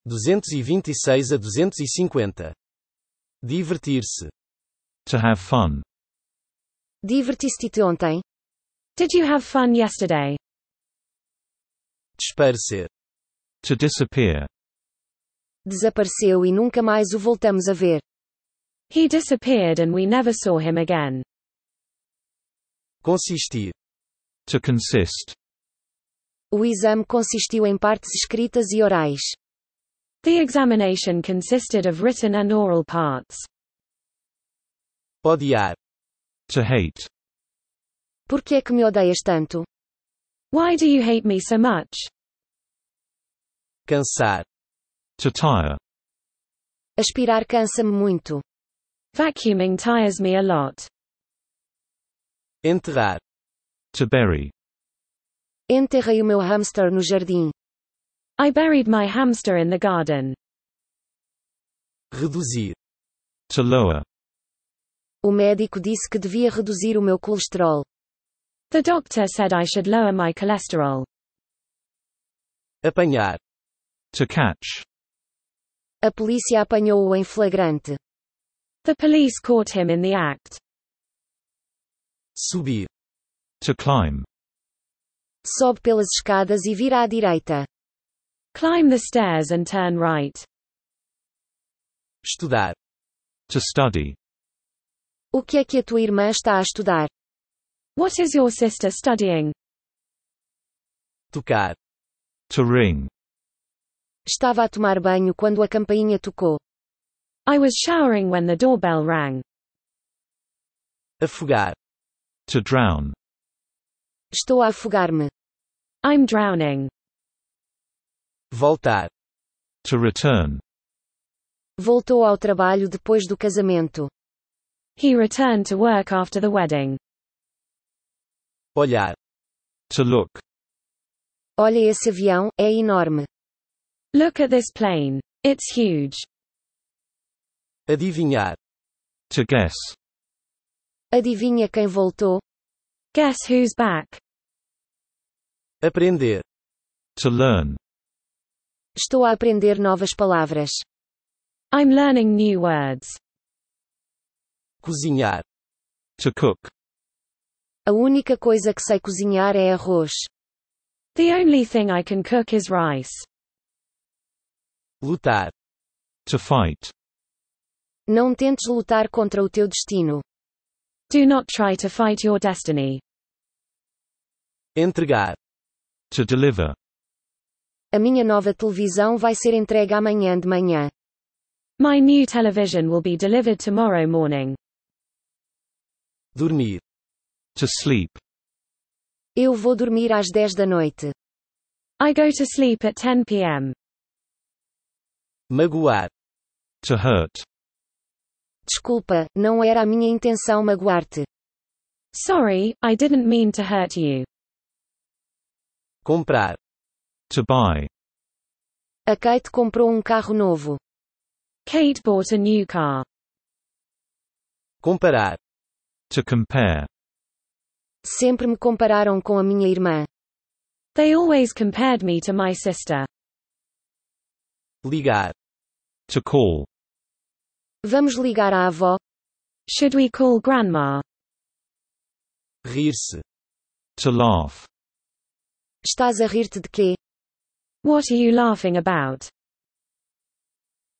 226 a 250. Divertir-se. To have fun. Divertiste-te ontem? Did you have fun yesterday? Desaparecer. To disappear. Desapareceu e nunca mais o voltamos a ver. He disappeared and we never saw him again. Consistir. To consist. O exame consistiu em partes escritas e orais. The examination consisted of written and oral parts. Odiar. To hate. Por que é que me odeias tanto? Why do you hate me so much? Cansar. To tire. Aspirar cansa-me muito. Vacuuming tires me a lot. Enterrar. To bury. Enterrei o meu hamster no jardim. I buried my hamster in the garden. Reduzir. To lower. O médico disse que devia reduzir o meu colesterol. The doctor said I should lower my cholesterol. Apanhar. To catch. A polícia apanhou-o em flagrante. The police caught him in the act. Subir. To climb. Sobe pelas escadas e vira à direita. Climb the stairs and turn right. Estudar. To study. O que é que a tua irmã está a estudar? What is your sister studying? Tocar. To ring. Estava a tomar banho quando a campainha tocou. I was showering when the doorbell rang. Afogar. To drown. Estou a afogar-me. I'm drowning. Voltar. To return. Voltou ao trabalho depois do casamento. He returned to work after the wedding. Olhar. To look. Olha esse avião, é enorme. Look at this plane. It's huge. Adivinhar. To guess. Adivinha quem voltou? Guess who's back? Aprender. To learn. Estou a aprender novas palavras. I'm learning new words. Cozinhar. To cook. A única coisa que sei cozinhar é arroz. The only thing I can cook is rice. Lutar. To fight. Não tentes lutar contra o teu destino. Do not try to fight your destiny. Entregar. To deliver. A minha nova televisão vai ser entregue amanhã de manhã. My new television will be delivered tomorrow morning. Dormir. To sleep. Eu vou dormir às 10 da noite. I go to sleep at 10 p.m. Magoar. To hurt. Desculpa, não era a minha intenção magoar-te. Sorry, I didn't mean to hurt you. Comprar. To buy. A Kate comprou um carro novo. Kate bought a new car. Comparar. To compare. Sempre me compararam com a minha irmã. They always compared me to my sister. Ligar. To call. Vamos ligar à avó? Should we call grandma? Rir-se. To laugh. Estás a rir-te de quê? What are you laughing about?